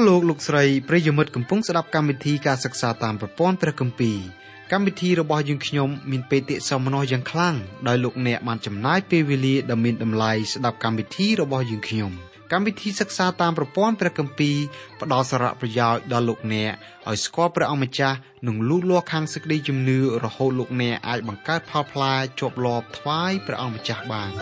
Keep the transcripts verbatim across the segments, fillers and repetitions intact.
លោកលោកស្រីប្រិយមិត្តកំពុងស្ដាប់កម្មវិធីការសិក្សាតាមប្រព័ន្ធព្រះគម្ពីរកម្មវិធីរបស់យើងខ្ញុំមានបេតិសោមនស្សយ៉ាងខ្លាំងដោយលោកអ្នកបានចំណាយពេលវេលាដ៏មានតម្លៃស្ដាប់កម្មវិធីរបស់យើងខ្ញុំកម្មវិធីសិក្សាតាមប្រព័ន្ធព្រះគម្ពីរផ្ដល់សារៈប្រយោជន៍ដល់លោកអ្នកឲ្យស្គាល់ព្រះអង្គម្ចាស់និងលូតលាស់ខាងសេចក្តីជំនឿរហូតលោកអ្នកអាចបង្កើតផលផ្លែជាប់លាប់ថ្វាយព្រះអង្គម្ចាស់បាន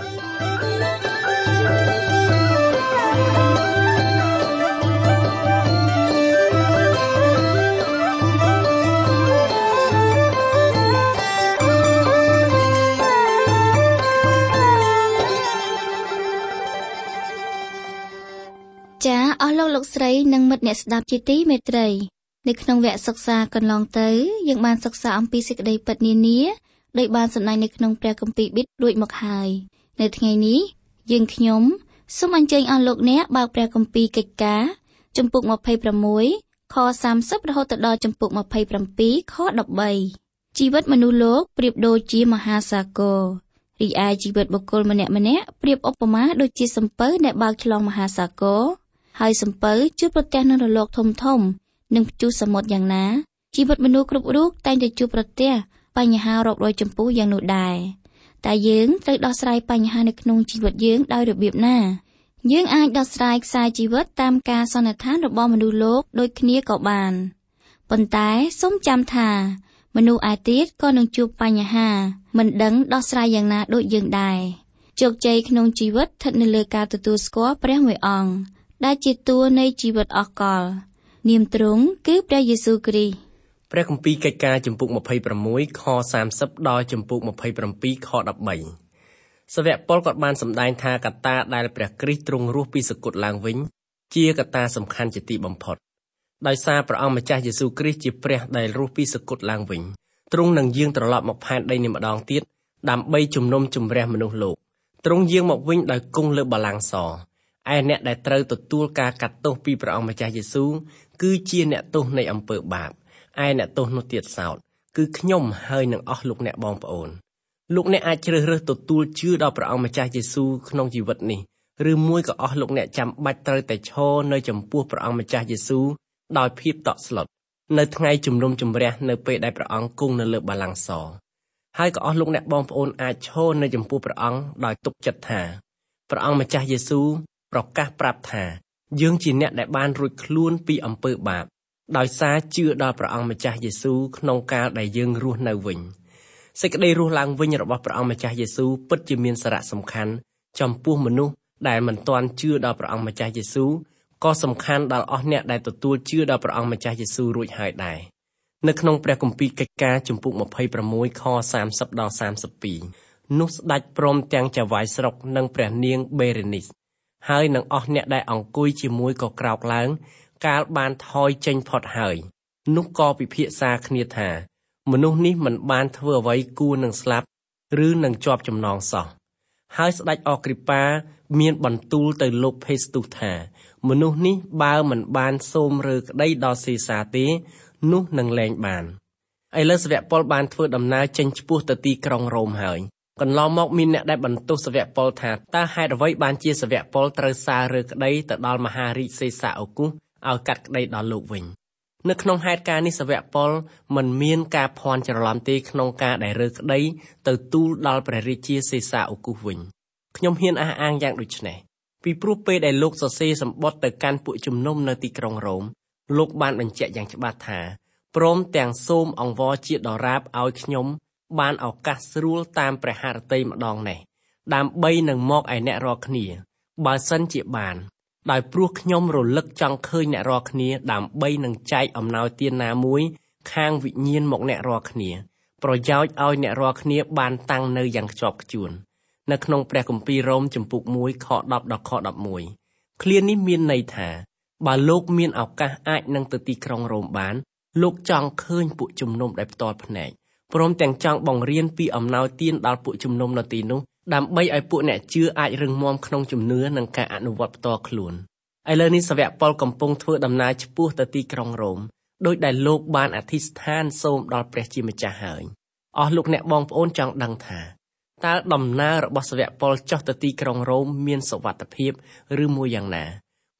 ចាអស់លោកលោកស្រីនិងមិត្តអ្នកស្ដាប់ជាទីមេត្រីនៅក្នុងវគ្គសិក្សាកន្លងទៅយើងបានសិក្សាអំពីសេចក្តីពិតនានាដោយបានសម្ដែងនៅក្នុងព្រះគម្ពីរប៊ីតរួចមកហើយនៅថ្ងៃនេះយើងខ្ញុំសូមអញ្ជើញអស់លោកអ្នកបើកព្រះគម្ពីរកិច្ចការជំពូកម្ភៃប្រាំមួយខសាមសិបរហូតដល់ជំពូកម្ភៃប្រាំពីរខដប់បីជីវិតមនុស្សលោកប្រៀបដូចជាមហាសាគររីឯជីវិតបុគ្គលម្នាក់ម្នាក់ប្រៀបឧបមាដូចជាសំពៅដែលបើកឆ្លងមហាសាគរហើយសំពៅជួបប្រទះនឹងរលកធំធំនិងព្យុះសមុទ្រយ៉ាងណាជីវិតមនុស្សគ្រប់រូបតែងតែជួបប្រទះបញ្ហារាប់រយចំពោះយ៉ាងនោះដែរតែយើងត្រូវដោះស្រាយបញ្ហានៅក្នុងជីវិតយើងដោយរបៀបណាយើងអាចដោះស្រាយខ្សែជីវិតតាមការសន្និដ្ឋានរបស់មនុស្សលោកដូចគ្នាក៏បានប៉ុន្តែសូមចាំថាមនុស្សឯទៀតក៏នឹងជួបបញ្ហាមិនដឹងដោះស្រាយយ៉ាងណាដូចយើងដែរជោគជ័យក្នុងជីវិតស្ថិតនៅលើការទទួលស្គាល់ព្រះមួយអង្គដែលជាតួនៃជីវិតអកលនាមទ្រង់គឺព្រះយេស៊ូវគ្រីស្ទព្រះគម្ពីរកិច្ចការជំពូកម្ភៃប្រាំមួយខសាមសិបដល់ជំពូកម្ភៃប្រាំពីរខដប់បីសាវកប៉ុលក៏បានសម្ដែងថាកត្តាដែលព្រះគ្រីស្ទទ្រង់រស់ពីសគត់ឡើងវិញជាកត្តាសំខាន់ជាទីបំផុតដោយសារព្រះអង្គម្ចាស់យេស៊ូវគ្រីស្ទជាព្រះដែលរស់ពីសគត់ឡើងវិញទ្រង់នឹងយាងត្រឡប់មកផែនដីនេះម្ដងទៀតដើម្បីជំនុំជម្រះមនុស្សលោកទ្រង់យាងមកវិញដោយគង់លើបល្ល័ង្កសឯអ្នកដែលត្រូវទទួលការកាត់ទោសពីព្រះអង្គម្ចាស់យេស៊ូវគឺជាអ្នកទោសនៃអំពើបាបឯអ្នកទោសនោះទៀតសោតគឺខ្ញុំហើយនឹងអស់លោកអ្នកបងប្អូនលោកអ្នកអាចជ្រើសរើសទទួលជឿដល់ព្រះអង្គម្ចាស់យេស៊ូវក្នុងជីវិតនេះឬមួយក៏អស់លោកអ្នកចាំបាច់ត្រូវតែឈរនៅចំពោះព្រះអង្គម្ចាស់យេស៊ូវដោយភាពតក់ស្លុតនៅថ្ងៃជំនុំជម្រះនៅពេលដែលព្រះអង្គគង់នៅលើបល្ល័ង្កសហើយក៏អស់លោកអ្នកបងប្អូនអាចឈរនៅចំពោះព្រះអង្គដោយទុកចិត្តថាព្រះអង្គម្ចាស់យេស៊ូវប្រកាសប្រាប់ថាយើងជាអ្នកដែលបានរួចខ្លួនពីអំពើបាបដោយសារជឿដល់ព្រះអង្គម្ចាស់យេស៊ូវក្នុងកាលដែលយើងរស់នៅវិញសេចក្តីរស់ឡើងវិញរបស់ព្រះអង្គម្ចាស់យេស៊ូវពិតជាមានសារៈសំខាន់ចំពោះមនុស្សដែលមិនទាន់ជឿដល់ព្រះអង្គម្ចាស់យេស៊ូវក៏សំខាន់ដល់អស់អ្នកដែលទទួលជឿដល់ព្រះអង្គម្ចាស់យេស៊ូវរួចហើយដែរនៅក្នុងព្រះគម្ពីរកិច្ចការជំពូកម្ភៃប្រាំមួយខសាមសិបដល់សាមសិបពីរនោះស្ដេចព្រមទាំងចៅហ្វាយស្រុកនិងព្រះនាងបេរេនីសហើយនឹងអស់អ្នកដែលអង្គុយជាមួយក៏ក្រោកឡើងកាលបានថយចេញផុតហើយនោះក៏ពិភាក្សាគ្នាថាមនុស្សនេះមិនបានធ្វើអ្វីគួរនឹងស្លាប់ឬនឹងជាប់ចំណងសោះហើយស្ដេចអគ្រីប៉ាមានបន្ទូលទៅលោកផេស្ទុសថាមនុស្សនេះបើមិនបានសូមរើក្តីដល់សេសាទេនោះនឹងលែងបានឥឡូវសាវកប៉ុលបានធ្វើដំណើរចេញឆ្ពោះទៅទីក្រុងរ៉ូមហើយកន្លងមកមានអ្នកដែលបន្ទោសសាវកប៉ុលថាតើហេតុអ្វីបានជាសាវកប៉ុលត្រូវសាររើក្តីទៅដល់មហារាជសេសាអូគូសឲ្យកាត់ក្តីដល់លោកវិញនៅក្នុងហេតុការណ៍នេះសាវកប៉ុលមិនមានការភ័ន្តច្រឡំទេក្នុងការដែលរើក្តីទៅទូលដល់ព្រះរាជាសេសាអូគូសវិញខ្ញុំហ៊ានអះអាងយ៉ាងដូចនេះពីព្រោះពេលដែលលោកសរសេរសម្បត្តិទៅកាន់ពួកជំនុំនៅទីក្រុងរ៉ូមលោកបានបញ្ជាក់យ៉ាងច្បាស់ថាព្រមទាំងសូមអង្វរជាដរាបឲ្យខ្ញុំបានឱកាសស្រួលតាមព្រះハរតីម្ដងនេះដើម្បីនឹងមកឯអ្នករាល់គ្នាបើសិនជាបានដោយព្រោះខ្ញុំរលឹកចង់ឃើញអ្នករាល់គ្នាដើម្បីនឹងចែកអំណោយទានណាមួយខាងវិញ្ញាណមកអ្នករាល់គ្នាប្រយោជន៍ឲ្យអ្នករាល់គ្នាបានតាំងនៅយ៉ាងខ្ជាប់ខ្ជួននៅក្នុងព្រះគម្ពីររ៉ូមជំពូកមួយខដប់ដល់ខដប់មួយឃ្លានេះមានន័យថាបើលោកមានឱកាសអាចនឹងទៅទីក្រុងរ៉ូមបានលោកចង់ឃើញពួកជំនុំដោយផ្ទាល់ភ្នែកព្រមទាំងចង់បង្រៀនពីអំណោយទានដល់ពួកជំនុំនៅទីនោះដើម្បីឲ្យពួកអ្នកជឿអាចរឹងមាំក្នុងជំនឿនិងការអនុវត្តផ្ទាល់ខ្លួនឥឡូវនេះសាវកប៉ុលកំពុងធ្វើដំណើរឆ្ពោះទៅទីក្រុងរ៉ូមដោយដែលលោកបានអធិស្ឋានសូមដល់ព្រះជាម្ចាស់ហើយអស់លោកអ្នកបងប្អូនចង់ដឹងថាតើដំណើររបស់សាវកប៉ុលចុះទៅទីក្រុងរ៉ូមមានសុវត្ថិភាពឬមួយយ៉ាងណា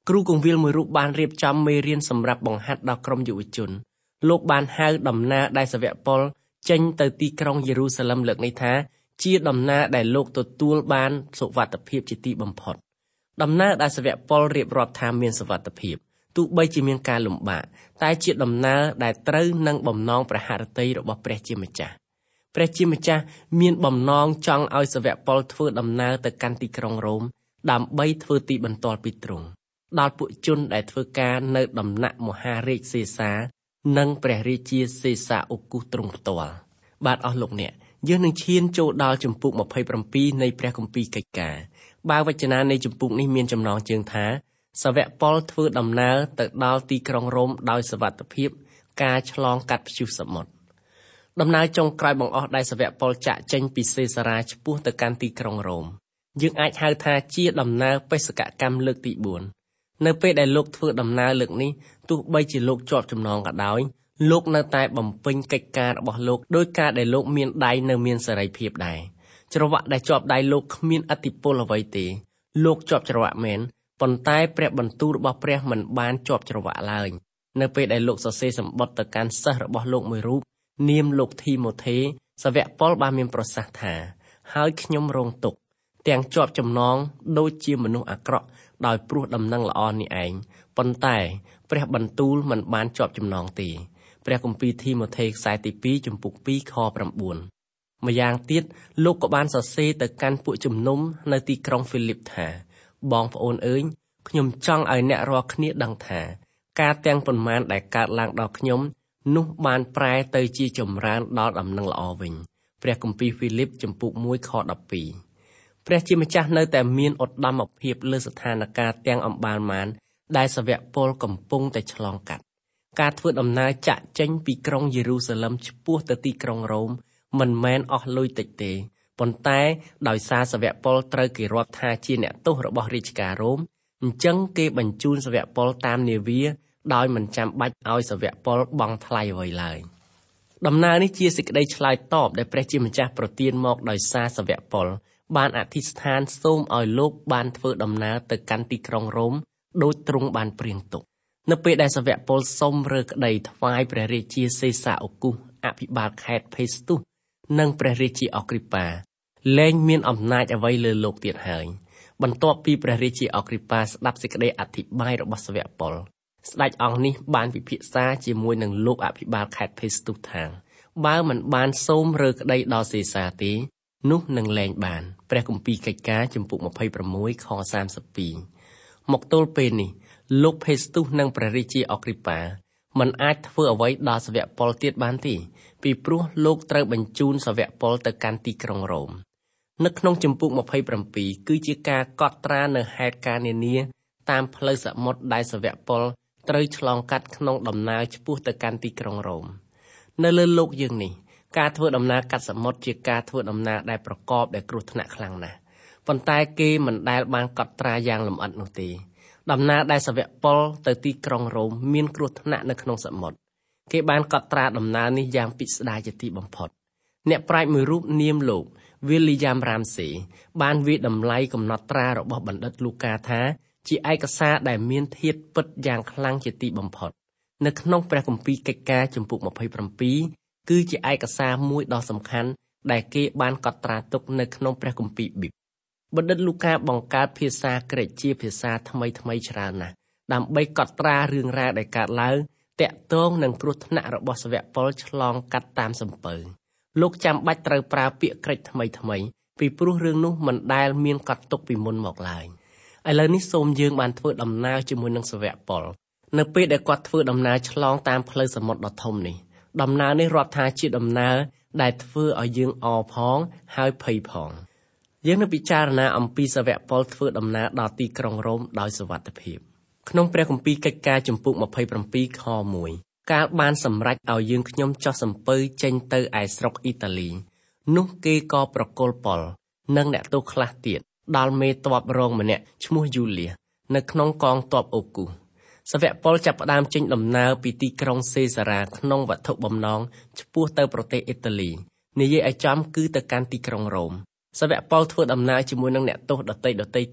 គ្រូគង្វាលមួយរូបបានរៀបចំមេរៀនសម្រាប់បង្ហាត់ដល់ក្រុមយុវជនលោកបានហៅដំណើរដែលសាវកប៉ុលចេញទៅទីក្រុងយេរូសាឡឹមលើកនេះថាជាដំណើរដែលលោកទទួលបានសុវត្ថិភាពជាទីបំផុតដំណើរដែលសាវកប៉ុលរៀបរាប់ថាមានសុវត្ថិភាពទោះបីជាមានការលំបាកតែជាដំណើរដែលត្រូវនឹងបំណងព្រះハរតីរបស់ព្រះជាម្ចាស់ព្រះជាម្ចាស់មានបំណងចង់ឲ្យសាវកប៉ុលធ្វើដំណើរទៅកាន់ទីក្រុងរ៉ូមដើម្បីធ្វើទីបន្ទាល់ពីទ្រង់ដល់ពួកជនដែលធ្វើការនៅដំណាក់មហារាជសេសានិងព្រះរាជាសេសាអ៊ូគូសទ្រង់ផ្ទាល់បាទអស់លោកអ្នកយើងនឹងឈានចូលដល់ជំពូកម្ភៃប្រាំនៃព្រះគម្ពីរកិច្ចការបើវចនានៃជំពូកនេះមានចំណងជើងថាសាវកប៉ុលធ្វើដំណើរទៅដល់ទីក្រុងរ៉ូមដោយសុវត្ថិភាពការឆ្លងកាត់ព្យុះសមុទ្រដំណើរចុងក្រោយបង្អស់ដែលសាវកប៉ុលចាក់ចេញពីសេសារាឆ្ពោះទៅកាន់ទីក្រុងរ៉ូមយើងអាចហៅថាជាដំណើរបេសកកម្មលើកទីបួននៅពេលដែលលោកធ្វើដំណើរលើកនេះទោះបីជាលោកជាប់ចំណងក៏ដោយលោកនៅតែបំពេញកិច្ចការរបស់លោកដោយការដែលលោកមានដៃនៅមានសេរីភាពដែរច្រវាក់ដែលជាប់ដៃលោកគ្មានឥទ្ធិពលអ្វីទេលោកជាប់ច្រវាក់មែនប៉ុន្តែព្រះបន្ទូលរបស់ព្រះមិនបានជាប់ច្រវាក់ឡើយនៅពេលដែលលោកសរសេរសម្បត្តិទៅកាន់សិស្សរបស់លោកមួយរូបនាមលោកធីម៉ូថេសាវកប៉ុលបានមានប្រសាសន៍ថាហើយខ្ញុំរងទុក្ខទាំងជាប់ចំណងដូចជាមនុស្សអាក្រក់ដោយព្រោះដំណឹងល្អនេះឯងប៉ុន្តែព្រះបន្ទូលមិនបានជាប់ចំណងទេព្រះគម្ពីរធីម៉ូថេខ្សែទីពីរជំពូកពីរខប្រាំបួនម្យ៉ាងទៀតលោកក៏បានសរសេរទៅកាន់ពួកជំនុំនៅទីក្រុងហ្វីលីបថាបងប្អូនអើយខ្ញុំចង់ឲ្យអ្នករាល់គ្នាដឹងថាការទាំងប៉ុន្មានដែលកើតឡើងដល់ខ្ញុំនោះបានប្រែទៅជាចម្រើនដល់ដំណឹងល្អវិញព្រះគម្ពីរហ្វីលីបជំពូកមួយខដប់ពីរព្រះជាម្ចាស់នៅតែមានឧត្តមភាពលើស្ថានភាពទាំងអម្បាលម៉ានដែលសាវកប៉ុលកំពុងតែឆ្លងកាត់ការធ្វើដំណើរចាក់ចេញពីក្រុងយេរូសាឡឹមឆ្ពោះទៅទីក្រុងរ៉ូមមិនមែនអស់លុយតិចទេប៉ុន្តែដោយសារសាវកប៉ុលត្រូវគេរាប់ថាជាអ្នកទោសរបស់រាជការរ៉ូមអញ្ចឹងគេបញ្ជូនសាវកប៉ុលតាមនាវាដោយមិនចាំបាច់ឲ្យសាវកប៉ុលបង់ថ្លៃអ្វីឡើយដំណើរនេះជាសេចក្តីឆ្លើយតបដែលព្រះជាម្ចាស់ប្រទានមកដោយសារសាវកប៉ុលបានអធិស្ឋានសូមឲ្យលោកបានធ្វើដំណើរទៅកាន់ទីក្រុងរ៉ូមដោយទ្រង់បានព្រៀងទុកនៅពេលដែលសាវកប៉ុលសូមរើក្តីថ្វាយព្រះរាជាសេសាអ៊ូគូសអភិបាលខេត្តផេស្ទុសនិងព្រះរាជាអគ្រីប៉ាលែងមានអំណាចអ្វីលើលោកទៀតហើយបន្ទាប់ពីព្រះរាជាអគ្រីប៉ាស្ដាប់សេចក្តីអធិប្បាយរបស់សាវកប៉ុលស្ដេចអង្គនេះបានពិភាក្សាជាមួយនឹងលោកអភិបាលខេត្តផេស្ទុសថាបើមិនបានសូមរើក្តីដល់សេសាទេនោះនឹងលែងបានព្រះគម្ពីរកិច្ចការជំពូកម្ភៃប្រាំមួយខសាមសិបពីរមកទល់ពេលនេះលោកផេស្ទុសនិងព្រះរាជាអគ្រីប៉ាមិនអាចធ្វើអ្វីដល់សាវកប៉ុលទៀតបានទេពីព្រោះលោកត្រូវបញ្ជូនសាវកប៉ុលទៅកាន់ទីក្រុងរ៉ូមនៅក្នុងជំពូកម្ភៃប្រាំពីរគឺជាការកត់ត្រានៅហេតុការណ៍នានាតាមផ្លូវសមុទ្រដែលសាវកប៉ុលត្រូវឆ្លងកាត់ក្នុងដំណើរឆ្ពោះទៅកាន់ទីក្រុងរ៉ូមនៅលើលោកយើងនេះការធ្វើដំណើរកាត់សមុទ្រជាការធ្វើដំណើរដែលប្រកបដោយគ្រោះថ្នាក់ខ្លាំងណាស់ប៉ុន្តែគេមិនដែលបានកត់ត្រាយ៉ាងលម្អិតនោះទេដំណើរដែលសាវកប៉ុលទៅទីក្រុងរ៉ូមមានគ្រោះថ្នាក់នៅក្នុងសមុទ្រគេបានកត់ត្រាដំណើរនេះយ៉ាងពិស្ដារជាទីបំផុតអ្នកប្រាជ្ញមួយរូបនាមលោក William Ramsey បានវាយតម្លៃកំណត់ត្រារបស់បណ្ឌិតលូកាថាជាឯកសារដែលមានធាតុពិតយ៉ាងខ្លាំងជាទីបំផុតនៅក្នុងព្រះគម្ពីរកិច្ចការជំពូកម្ភៃប្រាំពីរគឺជាឯកសារមួយដ៏សំខាន់ដែលគេបានកត់ត្រាទុកនៅក្នុងព្រះគម្ពីរប៊ីបបណ្ឌិតលូកាបង្កើតភាសាក្រិកជាភាសាថ្មីថ្មីច្រើនណាស់ដើម្បីកត់ត្រារឿងរ៉ាវដែលកើតឡើងតាក់ទងនឹងគ្រោះថ្នាក់របស់សាវកប៉ុលឆ្លងកាត់តាមសំពៅលោកចាំបាច់ត្រូវប្រើពាក្យក្រិកថ្មីថ្មីពីព្រោះរឿងនោះមិនដែលមានកត់ទុកពីមុនមកឡើយឥឡូវនេះសូមយើងបានធ្វើដំណើរជាមួយនឹងសាវកប៉ុលនៅពេលដែលគាត់ធ្វើដំណើរឆ្លងតាមផ្លូវសមុទ្រដ៏ធំនេះដំណើរនេះរាប់ថាជាដំណើរដែលធ្វើឲ្យយើងអរផងហើយភ័យផងយើងនឹងពិចារណាអំពីសាវកប៉ុលធ្វើដំណើរដល់ទីក្រុងរ៉ូមដោយសុវត្ថិភាពក្នុងព្រះគម្ពីរកិច្ចការជំពូកម្ភៃប្រាំពីរខមួយកាលបានសម្រេចឲ្យយើងខ្ញុំចុះសំពៅចេញទៅឯស្រុកអ៊ីតាលីនោះគេក៏ប្រគល់ប៉ុលនិងអ្នកទោសខ្លះទៀតដល់មេទ័ពរងម្នាក់ឈ្មោះយូលៀសនៅក្នុងកងទ័ពអូគូសសាវកប៉ុលចាប់ផ្ដើមចេញដំណើរពីទីក្រុងសេសារ៉ាក្នុងវត្ថុបំណងឆ្ពោះទៅប្រទេសអ៊ីតាលីនិយាយឲ្យចំគឺទៅកាន់ទីក្រុងរ៉ូមសាវកប៉ុលធ្វើដំណើរជាមួយនឹងអ្នកទោសដទៃដទៃទៀត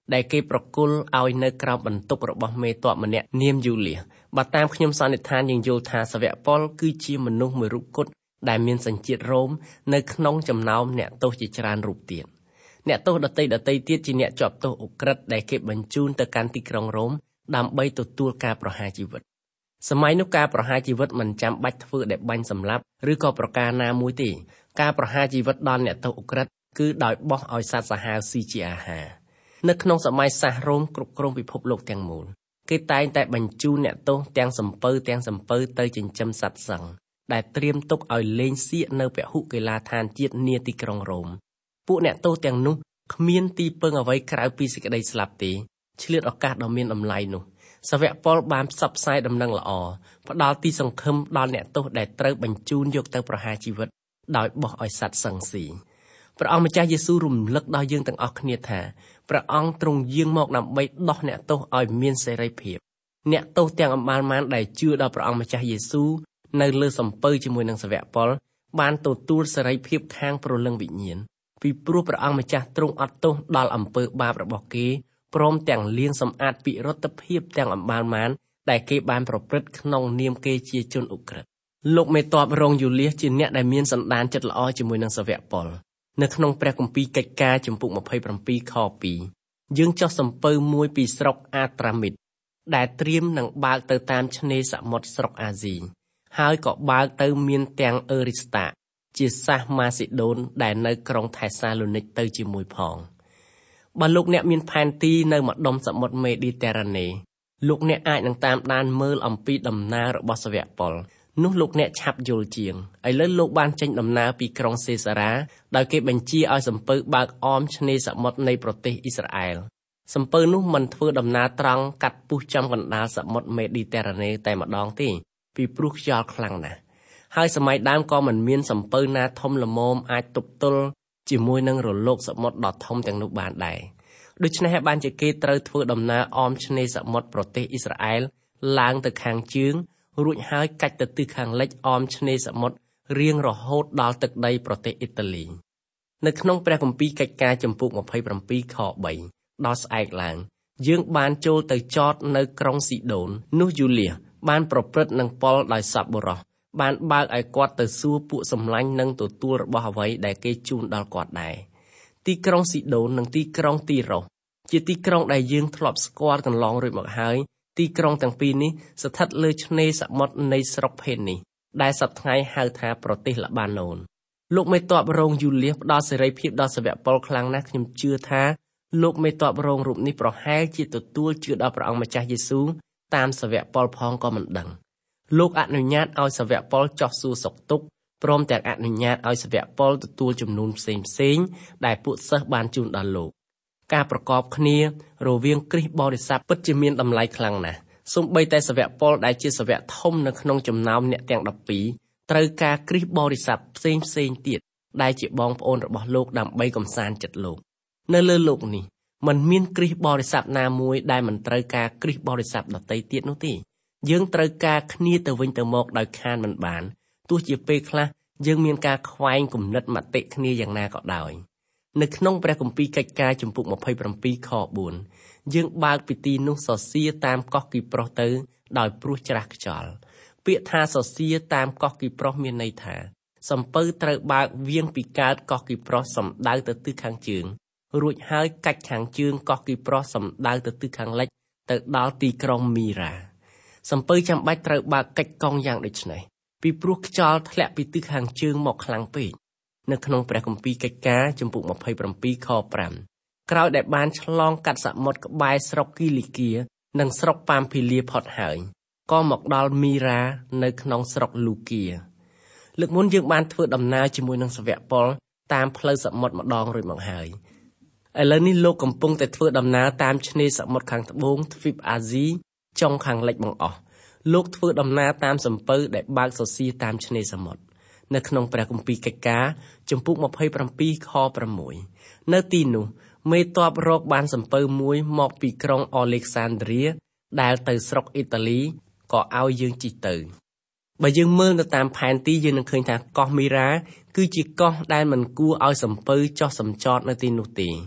ដែលគេប្រគល់ឲ្យនៅក្រោមបន្ទុករបស់មេទ័ពម្នាក់នាមយូលៀសបើតាមខ្ញុំសន្និដ្ឋានយើងយល់ថាសាវកប៉ុលគឺជាមនុស្សមួយរូបគត់ដែលមានសញ្ជាតិរ៉ូមនៅក្នុងចំណោមអ្នកទោសជាច្រើនរូបទៀតអ្នកទោសដតីដតីទៀតជាអ្នកជាប់ទោសឧក្រិដ្ឋដែលគេបញ្ជូនទៅកាន់ទីក្រុងរ៉ូមដើម្បីទទួលការប្រហារជីវិតសម័យនោះការប្រហារជីវិតមិនចាំបាច់ធ្វើដែលបាញ់សម្លាប់ឬក៏ប្រការណាមួយទេការប្រហារជីវិតដល់អ្នកទោសឧក្រិដ្ឋគឺដោយបោះឲ្យសត្វសាហាវស៊ីជាអាហារនៅក្នុងសម័យសាសរ៉ូមគ្រប់គ្រងពិភពលោកទាំងមូលគេតែងតែបញ្ជូនអ្នកទោសទាំងសំពៅទាំងសំពៅទៅចិញ្ចឹមសត្វសឹងដែលត្រៀមទុកឲ្យលេងសៀកនៅពហុកីឡដ្ឋានជាតិនាទីក្រុងរ៉ូមពួកអ្នកទោសទាំងនោះគ្មានទីពឹងអ្វីក្រៅពីសេចក្តីស្លាប់ទេឆ្លៀតឱកាសដ៏មានតម្លៃនោះសាវកប៉ុលបានផ្សព្វផ្សាយដំណឹងល្អផ្ដល់ទីសង្ឃឹមដល់អ្នកទោសដែលត្រូវបញ្ជូនយកទៅប្រហារជីវិតដោយបោះឲ្យសត្វសឹងស៊ីព្រះអង្គម្ចាស់យេស៊ូវរំលឹកដល់យើងទាំងអស់គ្នាថាព្រះអង្គទ្រង់យាងមកដើម្បីដោះអ្នកទោសឲ្យមានសេរីភាពអ្នកទោសទាំងអម្បាលម៉ានដែលជឿដល់ព្រះអង្គម្ចាស់យេស៊ូវនៅលើសំពៅជាមួយនឹងសាវកប៉ុលបានទទួលសេរីភាពខាងព្រលឹងវិញ្ញាណពីព្រោះព្រះអង្គម្ចាស់ទ្រង់អត់ទោសដល់អំពើបាបរបស់គេព្រមទាំងលាងសម្អាតពិរុទ្ធភាពទាំងអម្បាលម៉ានដែលគេបានប្រព្រឹត្តក្នុងនាមគេជាជនឧក្រិដ្ឋលោកមេទ័ពរងយូលៀសជាអ្នកដែលមានសន្តានចិត្តល្អជាមួយនឹងសាវកប៉ុលនៅក្នុងព្រះគម្ពីរកិច្ចការជំពូកម្ភៃប្រាំពីរខពីរយើងចុះសំពៅមួយពីស្រុកអាត្រាមីតដែលត្រៀមនឹងបើកទៅតាមឆ្នេរសមុទ្រស្រុកអាស៊ីហើយក៏បើកទៅមានទាំងអឺរីស្តាជាសាសម៉ាស៊ីដូនដែលនៅក្រុងថេសាឡូនីកទៅជាមួយផងបើលោកអ្នកមានផែនទីនៅម្ដុំសមុទ្រមេឌីទែរ៉ាណេលោកអ្នកអាចនឹងតាមដានមើលអំពីដំណើររបស់សាវកប៉ុលនោះលោកអ្នកឆាប់យល់ជាងឥឡូវលោកបានចេញដំណើរពីក្រុងសេសារ៉ាដោយគេបញ្ជាឲ្យសំពៅបើកអមឆ្នេរសមុទ្រនៃប្រទេសអ៊ីស្រាអែលសំពៅនោះមិនធ្វើដំណើរត្រង់កាត់ពុះចំកណ្ដាលសមុទ្រមេឌីទែរ៉ាណេតែម្ដងទេពីព្រោះខ្យល់ខ្លាំងណាស់ហើយសម័យដើមក៏មិនមានសំពៅណាធំល្មមអាចទប់ទល់ជាមួយនឹងរលកសមុទ្រដ៏ធំទាំងនោះបានដែរដូច្នេះហើយបានជាគេត្រូវធ្វើដំណើរអមឆ្នេរសមុទ្រប្រទេសអ៊ីស្រាអែលឡើងទៅខាងជើងរួចហើយកាច់ទៅទិសខាងលិចអមឆ្នេរសមុទ្ររៀងរហូតដល់ទឹកដីប្រទេសអ៊ីតាលីនៅក្នុងព្រះគម្ពីរកិច្ចការជំពូកម្ភៃប្រាំពីរខបីដល់ស្អែកឡើងយើងបានចូលទៅចតនៅក្រុងស៊ីដូននោះយូលៀសបានប្រព្រឹត្តនឹងប៉ុលដោយសប្បុរសបានបើកឲ្យគាត់ទៅសួរពួកសម្លាញ់និងទទួលរបស់អ្វីដែលគេជូនដល់គាត់ដែរទីក្រុងស៊ីដូននិងទីក្រុងទីរ៉ូសជាទីក្រុងដែលយើងធ្លាប់ស្គាល់កន្លងរួចមកហើយទីក្រុងទាំងពីរនេះស្ថិតលើឆ្នេរសមុទ្រនៃស្រុកភេនីដែលសព្វថ្ងៃហៅថាប្រទេសល្បាណូនលោកមេទ័ពរងយូលៀសផ្ដល់សេរីភាពដល់សាវកប៉ុលខ្លាំងណាស់ខ្ញុំជឿថាលោកមេទ័ពរងរូបនេះប្រហែលជាទទួលជឿដល់ព្រះអង្គម្ចាស់យេស៊ូវតាមសាវកប៉ុលផងក៏មិនដឹងលោកអនុញ្ញាតឲ្យសាវកប៉ុលចោះសួរសុខទុក្ខព្រមទាំងអនុញ្ញាតឲ្យសាវកប៉ុលទទួលជំនួនផ្សេងផ្សេងដែលពួកសិស្សបានជូនដល់លោកការប្រកបគ្នារវាងគ្រីស្ទបរិស័ទពិតជាមានតម្លៃខ្លាំងណាស់សូម្បីតែសាវកប៉ុលដែលជាសាវកធំនៅក្នុងចំណោមអ្នកទាំងដប់ពីរត្រូវការគ្រីស្ទបរិស័ទផ្សេងផ្សេងទៀតដែលជាបងប្អូនរបស់លោកដើម្បីកំសាន្តចិត្តលោកនៅលើโลกនេះมันមានគ្រីស្ទបរិស័ទណាមួយដែលមិនត្រូវការគ្រីស្ទបរិស័ទដទៃទៀតនោះទេយើងត្រូវការគ្នាទៅវិញទៅមកដោយខានមិនបានទោះជាពេលខ្លះយើងមានការខ្វែងគំនិតមតិគ្នាយ៉ាងណាក៏ដោយនៅក្នុងព្រះគម្ពីរកិច្ចការជំពូកម្ភៃប្រាំពីរខបួនយើងបើកពីទីនោះសរសៀរតាមកោះគីប្រុសទៅដោយព្រោះច្រាស់ខ្យល់ពាក្យថាសរសៀរតាមកោះគីប្រុសមានន័យថាសំពៅត្រូវបើកវៀងពីកើតកោះគីប្រុសសំដៅទៅទិសខាងជើងរួចហើយកាច់ខាងជើងកោះគីប្រុសសំដៅទៅទិសខាងលិចទៅដល់ទីក្រុងមីរ៉ាសំពៅចាំបាច់ត្រូវបើកកិច្ចកង់យ៉ាងដូចនេះពីព្រោះខ្យល់ធ្លាក់ពីទិសខាងជើងមកខ្លាំងពេកនៅក្នុងព្រះគម្ពីរកិច្ចការជំពូកម្ភៃប្រាំពីរខប្រាំក្រោយដែលបានឆ្លងកាត់សមុទ្រក្បែរស្រុកគីលីគៀនិងស្រុកប៉ាំភីលាផុតហើយក៏មកដល់មីរ៉ានៅក្នុងស្រុកលូគៀលើកមុនយើងបានធ្វើដំណើរជាមួយនឹងសាវកប៉ុលតាមផ្លូវសមុទ្រម្ដងរួចមកហើយឥឡូវនេះលោកកំពុងតែធ្វើដំណើរតាមឆ្នេរសមុទ្រខាងត្បូងទ្វីបអាស៊ីចុងខាងលិចបង្អស់លោកធ្វើដំណើរតាមសំពៅដែលបើកសរសៀរតាមឆ្នេរសមុទ្រនៅក្នុងព្រះគម្ពីរកិច្ចការជំពូកម្ភៃប្រាំពីរខប្រាំមួយនៅទីនោះមេទ័ពរកបានសំពៅមួយមកពីក្រុងអូលេសាន់ដ្រីដែលទៅស្រុកអ៊ីតាលីក៏ឲ្យយើងជិះទៅបើយើងមើលទៅតាមផែនទីយើងនឹងឃើញថាកោះមីរ៉ាគឺជាកោះដែលមិនគួរឲ្យសំពៅចោះសម្ចតនៅទីនោះទេ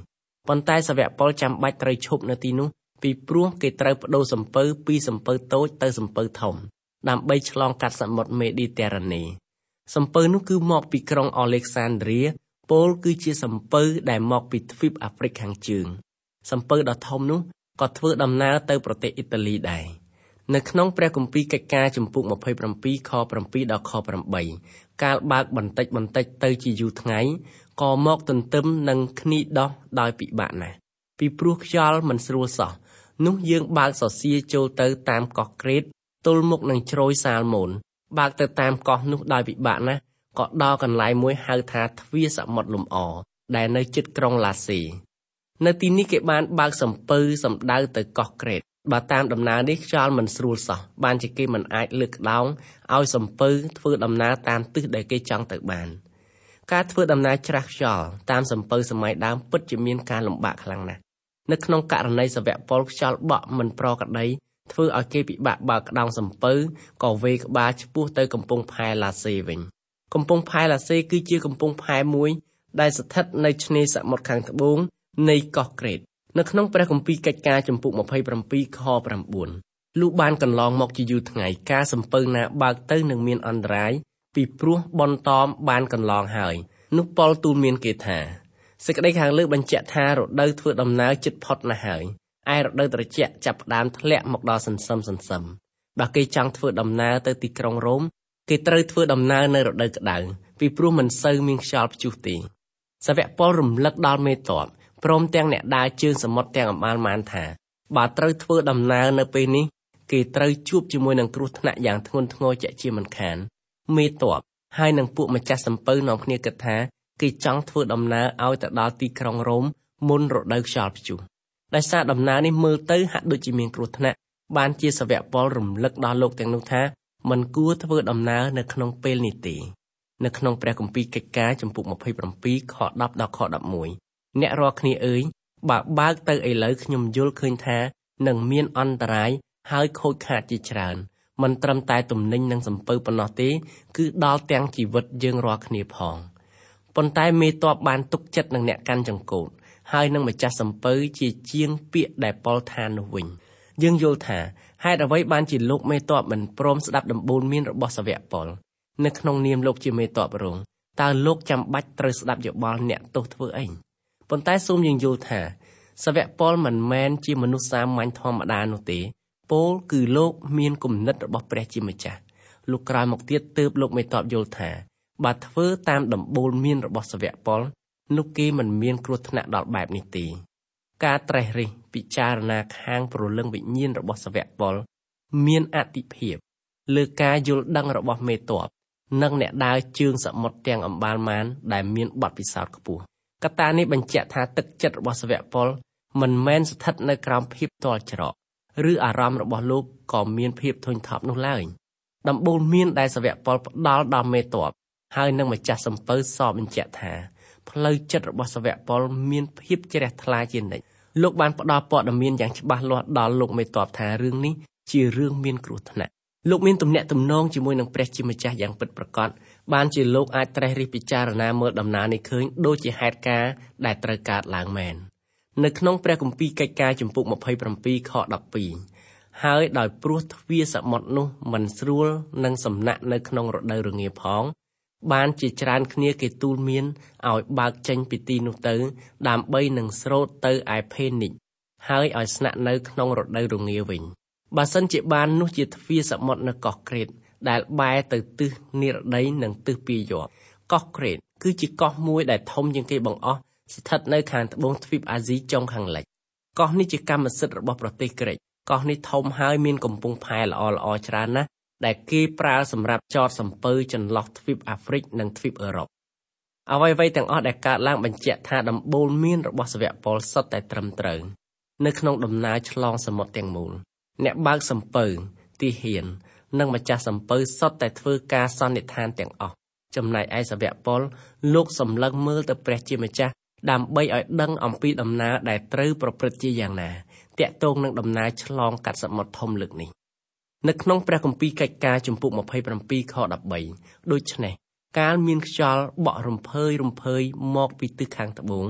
ប៉ុន្តែសាវកពលចាំបាច់ត្រូវឈប់នៅទីនោះពីព្រោះគេត្រូវបដូរសំពៅពីសំពៅតូចទៅសំពៅធំដើម្បីឆ្លងកាត់សមុទ្រមេឌីទែរ៉ាណេសំពៅនោះគឺមកពីក្រុងអូលេសាន់ដ្រីពោលគឺជាសំពៅដែលមកពីទ្វីបអាហ្វ្រិកខាងជើងសំពៅដ៏ធំនោះក៏ធ្វើដំណើរទៅប្រទេសអ៊ីតាលីដែរនៅក្នុងព្រះគម្ពីរកិច្ចការជំពូកម្ភៃប្រាំពីរខប្រាំពីរដល់ខប្រាំបីកាលបើកបន្តិចបន្តិចទៅជាយូរថ្ងៃក៏មកទន្ទឹមនឹងខ្នីដោះដោយពិបាកណាស់ពីព្រោះខ្យល់មិនស្រួលសោះនោះយើងបើកសសៀចូលទៅតាមកោះក្រេតទល់មុខនឹងជ្រោយសាលមូនបើកទៅតាមកោះនោះដោយពិបាកណាស់ក៏ដល់កន្លែងមួយហៅថាទ្វារសមុទ្រលំអដែលនៅជិតក្រុងឡាសេនៅទីនេះគេបានបើកសំពៅសំដៅទៅកោះក្រេតបើតាមដំណើរនេះខ្យល់មិនស្រួលសោះបានជាគេមិនអាចលើកក្តោងឲ្យសំពៅធ្វើដំណើរតាមទិសដែលគេចង់ទៅបានការធ្វើដំណើរច្រាស់ខ្យល់តាមសំពៅសម័យដើមពិតជាមានការលំបាកខ្លាំងណាស់នៅក្នុងករណីសាវកពលខ្យល់បក់មិនប្រក្រតីធ្វើឲ្យគេពិបាកបើកក្តោងសំពៅក៏វេក្បាលឆ្ពោះទៅកំពង់ផែឡាសេវិញកំពង់ផែឡាសេគឺជាកំពង់ផែមួយដែលស្ថិតនៅឆ្នេរសមុទ្រខាងត្បូងនៃកោះក្រេតនៅក្នុងព្រះគម្ពីរកិច្ចការជំពូកម្ភៃប្រាំពីរខប្រាំបួនលុះបានកន្លងមកជាយូរថ្ងៃការសំពៅណាបើកទៅនឹងមានអន្តរាយពីព្រោះបនតមបានកន្លងហើយនោះប៉ុលទូលមានគេថាសេចក្តីខាងលើបញ្ជាក់ថារដូវធ្វើដំណើរជិតផុតណាស់ហើយឯរដូវត្រជាក់ចាប់ផ្ដើមធ្លាក់មកដល់សន្សឹមសន្សឹមបើគេចង់ធ្វើដំណើរទៅទីក្រុងរ៉ូមគេត្រូវធ្វើដំណើរនៅរដូវក្តៅពីព្រោះមិនសូវមានខ្យល់ព្យុះទេសាវកពលរំលឹកដល់មេទ័ពព្រមទាំងអ្នកដើរជើងសមុទ្រទាំងអម្បាលម៉ានថាបើត្រូវធ្វើដំណើរនៅពេលនេះគេត្រូវជួបជាមួយនឹងគ្រោះថ្នាក់យ៉ាងធ្ងន់ធ្ងរជាក់ជាមិនខានមេទ័ពហើយនឹងពួកម្ចាស់សំពៅនាំគ្នាគិតថាគេចង់ធ្វើដំណើរឲ្យទៅដល់ទីក្រុងរ៉ូមមុនរដូវខ្យល់ព្យុះដោយសារដំណើរនេះមើលទៅហាក់ដូចជាមានគ្រោះថ្នាក់បានជាសាវកពលរំលឹកដល់លោកទាំងនោះថាមិនគួរធ្វើដំណើរនៅក្នុងពេលនេះទេនៅក្នុងព្រះគម្ពីរកិច្ចការជំពូកម្ភៃប្រាំពីរខដប់ដល់ខដប់មួយអ្នករាល់គ្នាអើយបើបើកទៅឥឡូវខ្ញុំយល់ឃើញថានឹងមានអន្តរាយហើយខូចខាតជាច្រើនមិនត្រឹមតែទំនិញនិងសំពៅប៉ុណ្ណោះទេគឺដល់ទាំងជីវិតយើងរាល់គ្នាផងប៉ុន្តែមេទ័ពបានទុកចិត្តនឹងអ្នកកាន់ចង្កូតហើយនឹងម្ចាស់សំពៅជាជាងពាក្យដែលប៉ុលថានោះវិញយើងយល់ថាហេតុអ្វីបានជាលោកមេទ័ពមិនព្រមស្ដាប់ដំបូន្មានរបស់សាវកប៉ុលនៅក្នុងនាមលោកជាមេទ័ពរងតើលោកចាំបាច់ត្រូវស្ដាប់យោបល់អ្នកទោសធ្វើអីប៉ុន្តែសូមយើងយល់ថាសាវកប៉ុលមិនមែនជាមនុស្សសាមញ្ញធម្មតានោះទេពោលគឺលោកមានគំនិតរបស់ព្រះជាម្ចាស់លោកក្រោយមកទៀតទើបលោកមេទ័ពយល់ថាបើធ្វើតាមដំបូន្មានរបស់សាវកប៉ុលនោះគេមិនមានគ្រោះថ្នាក់ដល់បែបនេះទេការត្រេះរិះពិចារណាខាងព្រលឹងវិញ្ញាណរបស់សាវកប៉ុលមានអតិភិបលើការយល់ដឹងរបស់មេទ័ពនិងអ្នកដើរជើងសមុទ្រទាំងអម្បាលម៉ានដែលមានបទពិសោធន៍ខ្ពស់កត្តានេះបញ្ជាក់ថាទឹកចិត្តរបស់សាវកប៉ុលមិនមែនស្ថិតនៅក្រោមភាពទាល់ច្រកឬអារម្មណ៍របស់លោកក៏មានភាពធុញថប់នោះឡើយដំបូន្មានដែលសាវកប៉ុលផ្ដល់ដល់មេទ័ពហើយនឹងម្ចាស់សំពៅសបញ្ជាក់ថាផ្លូវចិត្តរបស់សាវកប៉ុលមានភាពជ្រះថ្លាជានិច្ចលោកបានផ្ដល់ព័ត៌មានយ៉ាងច្បាស់លាស់ដល់លោកមេទ័ពថារឿងនេះជារឿងមានគ្រោះថ្នាក់លោកមានទំនាក់ទំនងជាមួយនឹងព្រះជាម្ចាស់យ៉ាងពិតប្រាកដបានជាលោកអាចត្រេះរិះពិចារណាមើលដំណើរនេះឃើញដូចជាហេតុការណ៍ដែលត្រូវកើតឡើងមែននៅក្នុងព្រះគម្ពីរកិច្ចការជំពូកម្ភៃប្រាំពីរខដប់ពីរហើយដោយព្រោះទ្វារសមុទ្រនោះមិនស្រួលនឹងសំណាក់នៅក្នុងរដូវរងាផងបានជាច្រើនគ្នាគេទូលមានឲ្យបើកចេញពីទីនោះទៅដើម្បីនឹងស្រូតទៅឯផេនិចហើយឲ្យស្នាក់នៅក្នុងរដូវរងាវិញបើសិនជាបាននោះជាទ្វារសមុទ្រនៅកោះក្រេតដែលបែរទៅទិសនិរដីនិងទិសពាយ័ព្យកោះក្រេតគឺជាកោះមួយដែលធំជាងគេបង្អស់ស្ថិតនៅខាងត្បូងទ្វីបអាស៊ីចុងខាងលិចកោះនេះជាកម្មសិទ្ធិរបស់ប្រទេសក្រិកកោះនេះធំហើយមានកំពង់ផែល្អល្អច្រើនណាស់ដែលគេប្រើសម្រាប់ចតសំពៅចន្លោះទ្វីបអាហ្វ្រិកនិងទ្វីបអឺរ៉ុបអ្វីៗទាំងអស់ដែលកើតឡើងបញ្ជាក់ថាដំបូន្មានរបស់សាវកប៉ុលសុទ្ធតែត្រឹមត្រូវនៅក្នុងដំណើរឆ្លងសមុទ្រទាំងមូលអ្នកបើកសំពៅទីហ៊ាននិងម្ចាស់សំពៅសុទ្ធតែធ្វើការសន្និដ្ឋានទាំងអស់ចំណែកឯសាវកប៉ុលលោកសម្លឹងមើលទៅព្រះជាម្ចាស់ដើម្បីឲ្យដឹងអំពីដំណើរដែលត្រូវប្រព្រឹត្តជាយ៉ាងណាតាក់ទងនឹងដំណើរឆ្លងកាត់សមុទ្រធំលើកនេះនៅក្នុងព្រះគម្ពីរកិច្ចការជំពូកម្ភៃប្រាំពីរខដប់បីដូច្នេះកាលមានខ្យល់បក់រំភើយរំភើយមកពីទិសខាងត្បូង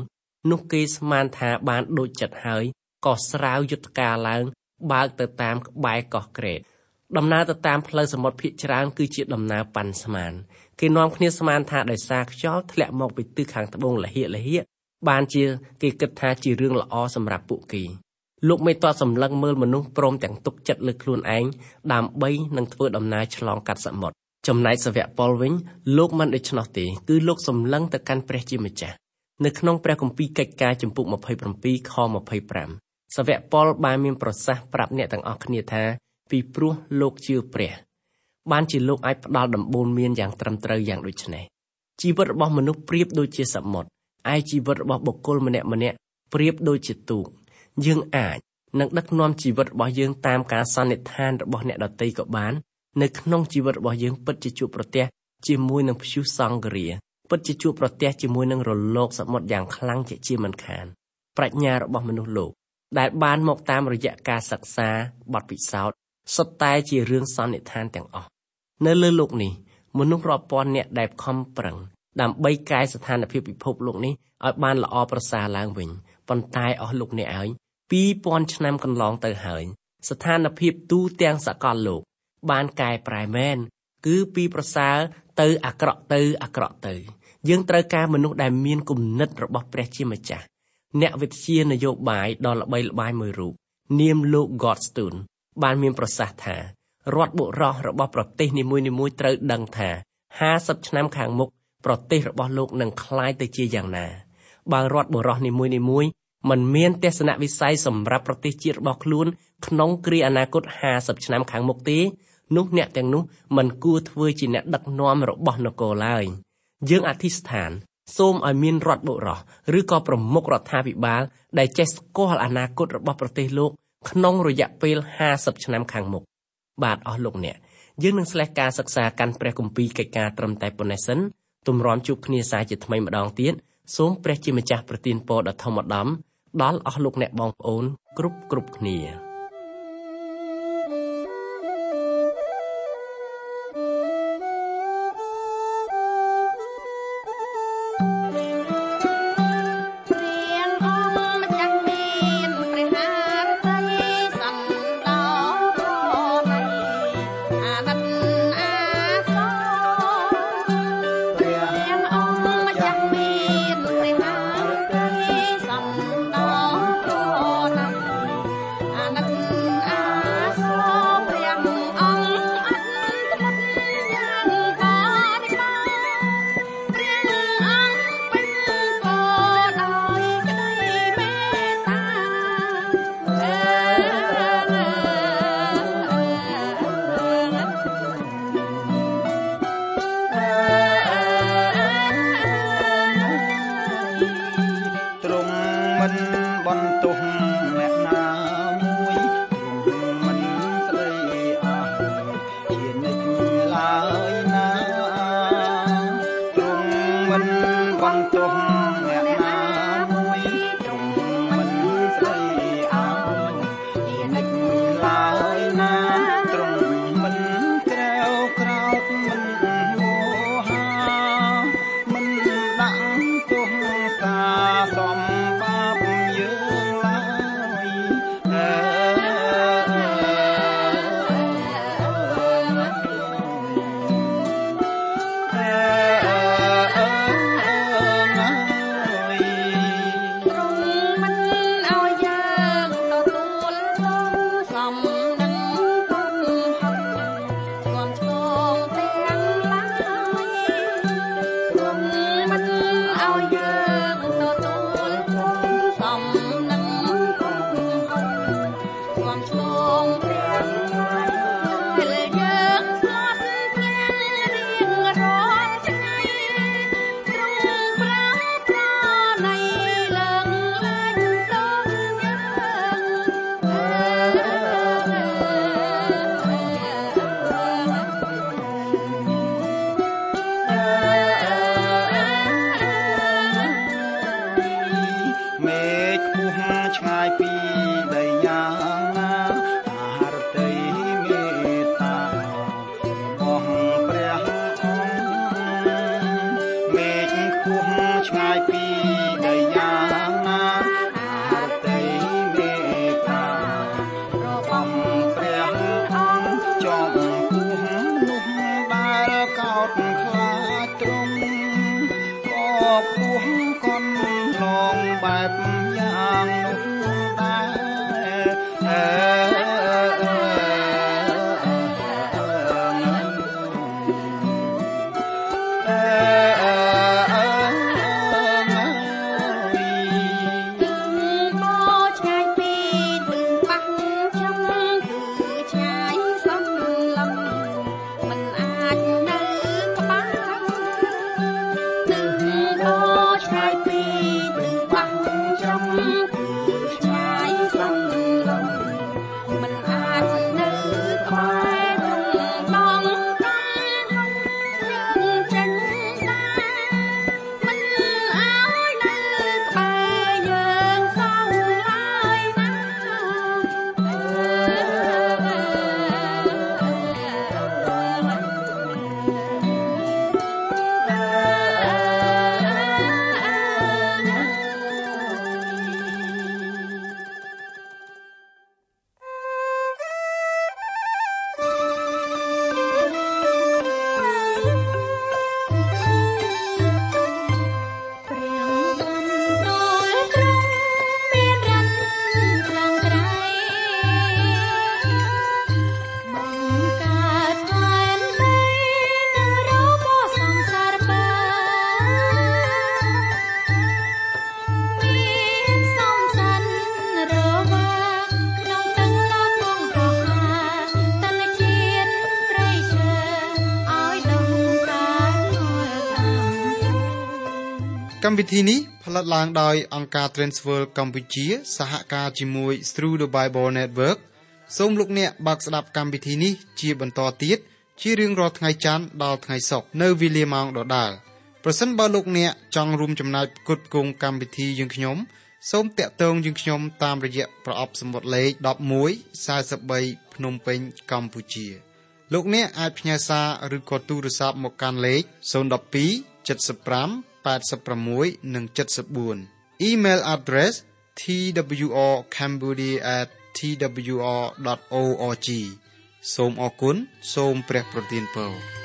នោះគេស្មានថាបានដូចចិត្តហើយក៏ស្រាវយុទ្ធការឡើងបើកទៅតាមក្បែរកោះក្រេតដំណើរទៅតាមផ្លូវសមុទ្រភាគច្រើនគឺជាដំណើរប៉ាន់ស្មានគេនាំគ្នាស្មានថាដោយសារខ្យល់ធ្លាក់មកពីទិសខាងត្បូងលហៀកលហៀកបានជាគេគិតថាជារឿងល្អសម្រាប់ពួកគេលោកមេតបសម្លឹងមើលមនុស្សព្រមទាំងទុកចិត្តលើខ្លួនឯងដើម្បីនឹងធ្វើដំណើរឆ្លងកាត់សមុទ្រចំណែកសាវកប៉ុលវិញលោកមិនដូច្នោះទេគឺលោកសម្លឹងទៅកាន់ព្រះជាម្ចាស់នៅក្នុងព្រះគម្ពីរកិច្ចការជំពូកម្ភៃប្រាំពីរខម្ភៃប្រាំសាវកប៉ុលបានមានប្រសាសន៍ប្រាប់អ្នកទាំងអស់គ្នាថាពីព្រោះលោកជឿព្រះបានជាលោកអាចផ្ដល់ដំបូន្មានយ៉ាងត្រឹមត្រូវយ៉ាងដូចនេះជីវិតរបស់មនុស្សប្រៀបដូចជាសមុទ្រឯជីវិតរបស់បុគ្គលម្នាក់ម្នាក់ប្រៀបដូចជាទូកយើងអាចនឹងដឹកនាំជីវិតរបស់យើងតាមការសន្និដ្ឋានរបស់អ្នកដទៃក៏បាននៅក្នុងជីវិតរបស់យើងពិតជាជួបប្រទះជាមួយនឹងព្យុះសង្ឃរាពិតជាជួបប្រទះជាមួយនឹងរលកសមុទ្រយ៉ាងខ្លាំងជាជាមិនខានប្រាជ្ញារបស់មនុស្សលោកដែលបានមកតាមរយៈការសិក្សាបទពិសោធន៍សុទ្ធតែជារឿងសន្និដ្ឋានទាំងអស់នៅលើโลกនេះមនុស្សរាប់ពាន់នាក់ដែលខំប្រឹងដើម្បីកែស្ថានភាពពិភពលោកនេះឲ្យបានល្អប្រសើរឡើងវិញប៉ុន្តែអស់លោកអ្នកហើយពីរពាន់ឆ្នាំកន្លងទៅហើយស្ថានភាពទូទាំងសកលលោកបានកែប្រែមែនគឺពីប្រសើរទៅអាក្រក់ទៅអាក្រក់ទៅយើងត្រូវការមនុស្សដែលមានគំនិតរបស់ព្រះជាម្ចាស់អ្នកវិទ្យានយោបាយដ៏ល្បីល្បាញមួយរូបនាមលោក Godstone បានមានប្រសាសន៍ថារដ្ឋបុរសរបស់ប្រទេសនីមួយៗត្រូវដឹងថាห้าสิบឆ្នាំខាងមុខប្រទេសរបស់លោកនឹងคล้ายទៅជាយ៉ាងណាបើរដ្ឋបុរសនីមួយៗមិនមានទស្សនវិស័យសម្រាប់ប្រទេសជាតិរបស់ខ្លួនក្នុងគ្រាអនាគតห้าสิบឆ្នាំខាងមុខទេនោះអ្នកទាំងនោះមិនគួរធ្វើជាអ្នកដឹកនាំរបស់នគរឡើយយើងអធិស្ឋានសូមឲ្យមានរដ្ឋបុរសឬក៏ប្រមុខរដ្ឋាភិបាលដែលចេះស្គាល់អនាគតរបស់ប្រទេសលោកក្នុងរយៈពេលห้าสิบឆ្នាំខាងមុខបាទអស់លោកអ្នកយើងនឹងស្លេះការសិក្សាកាន់ព្រះគម្ពីរកិច្ចការត្រឹមតែប៉ុណ្ណេះសិនទម្រាំជួបគ្នាសាជាថ្មីម្ដងទៀតសូមព្រះជាម្ចាស់ប្រទានពរដ៏ធម្មឧត្តមដល់អស់លោកអ្នកបងប្អូនគ្រប់គ្រប់គ្នាមេឃពុះឆ្ងាយពីដីយ៉ាងណាអារកម្មវិធីនេះផលិតឡើងដោយអង្គការ Transworld កម្ពុជាសហការជាមួយ Through the Bible Network សូមលោកអ្នកបើកស្ដាប់កម្មវិធីនេះជាបន្តទៀតជារៀងរាល់ថ្ងៃច័ន្ទដល់ថ្ងៃសុក្រនៅវេលាម៉ោងដដែលប្រសិនបើលោកអ្នកចង់រួមចំណែកផ្គត់ផ្គង់កម្មវិធីយើងខ្ញុំសូមតាក់ទងយើងខ្ញុំតាមរយៈប្រអប់សំបុត្រលេខដប់មួយ សែនបី ភ្នំពេញកម្ពុជាលោកអ្នកអាចផ្ញើសារឬក៏ទូរស័ព្ទមកកាន់លេខศูนย์ หนึ่ง สอง เจ็ด ห้า แปด หก និង เจ็ด สี่ Email address t w r cambodia at t w r dot org សូមអរគុណសូមព្រះប្រទានពរ